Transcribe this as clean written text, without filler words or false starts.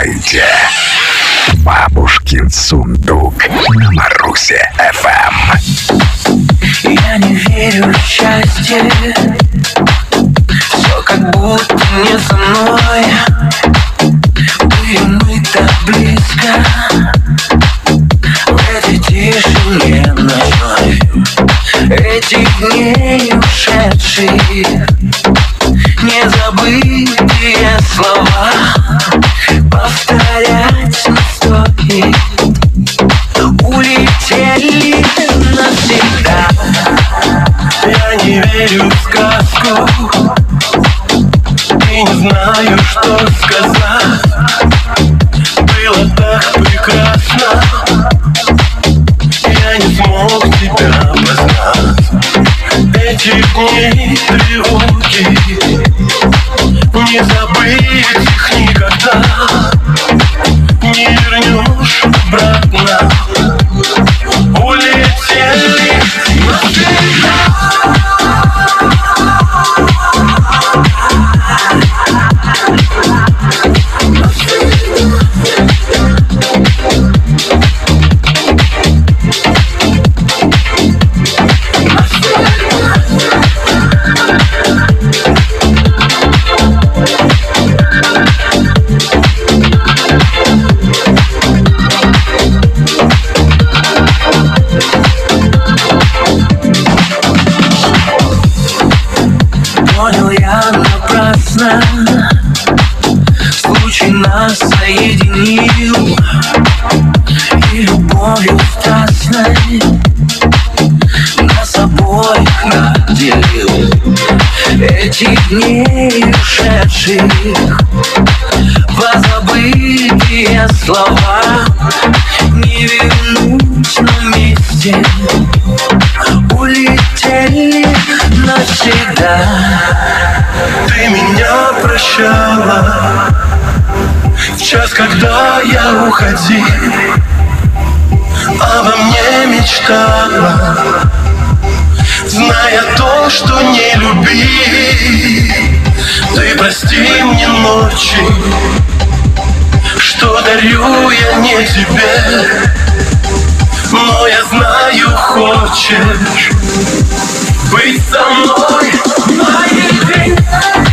слушаете Бабушкин сундук на Марусе FM. Я не верю в счастье, все как будто не со мной. Были мы так близко в этой тишине ночной. Этих дней ушедших, незабытые слова повторять не стоит. Улетели навсегда. Я не верю в сказку и не знаю, что сказать. Было так прекрасно, я не смог тебя познать. Этих дней тревоги не забыть их никогда. Не вернешь обратно. Улетели навсегда. Понял я напрасно, случай нас соединил, и любовью страстной нас обоих наделил. Этих дней ушедших позабытые слова не вернуть на месте. Улетели навсегда. Ты меня прощала в час, когда я уходил, обо мне мечтала, зная то, что не люби. Ты прости мне ночи, что дарю я не тебе, но я знаю, хочешь быть со мной наедине.